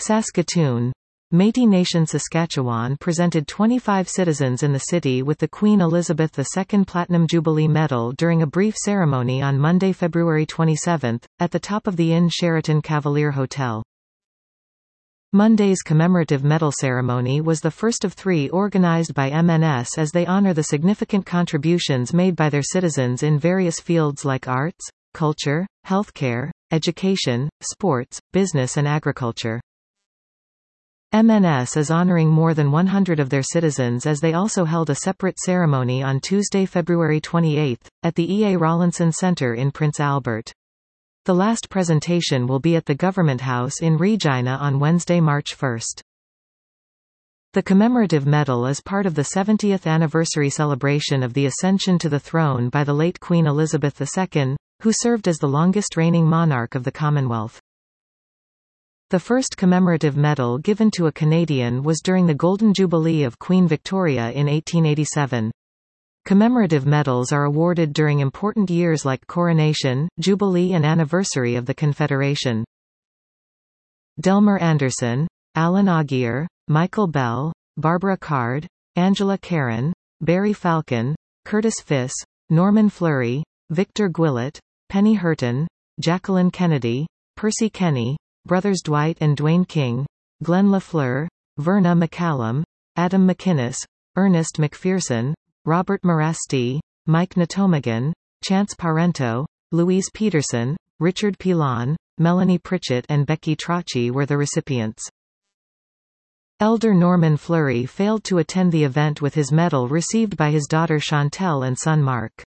Saskatoon. Métis Nation Saskatchewan presented 25 citizens in the city with the Queen Elizabeth II Platinum Jubilee Medal during a brief ceremony on Monday, February 27, at the top of the Inn Sheraton Cavalier Hotel. Monday's commemorative medal ceremony was the first of 3 organized by MNS as they honor the significant contributions made by their citizens in various fields like arts, culture, healthcare, education, sports, business and agriculture. MNS is honoring more than 100 of their citizens as they also held a separate ceremony on Tuesday, February 28, at the E. A. Rawlinson Centre in Prince Albert. The last presentation will be at the Government House in Regina on Wednesday, March 1. The commemorative medal is part of the 70th anniversary celebration of the ascension to the throne by the late Queen Elizabeth II, who served as the longest reigning monarch of the Commonwealth. The first commemorative medal given to a Canadian was during the Golden Jubilee of Queen Victoria in 1887. Commemorative medals are awarded during important years like coronation, jubilee and anniversary of the Confederation. Delmer Anderson, Alan Augier, Michael Bell, Barbara Card, Angela Caron, Barry Falcon, Curtis Fiss, Norman Fleury, Victor Gwillett, Penny Hurton, Jacqueline Kennedy, Percy Kenny, brothers Dwight and Dwayne King, Glenn LaFleur, Verna McCallum, Adam McInnes, Ernest McPherson, Robert Morasti, Mike Natomagan, Chance Parento, Louise Peterson, Richard Pilon, Melanie Pritchett and Becky Trocchi were the recipients. Elder Norman Fleury failed to attend the event with his medal received by his daughter Chantel and son Mark.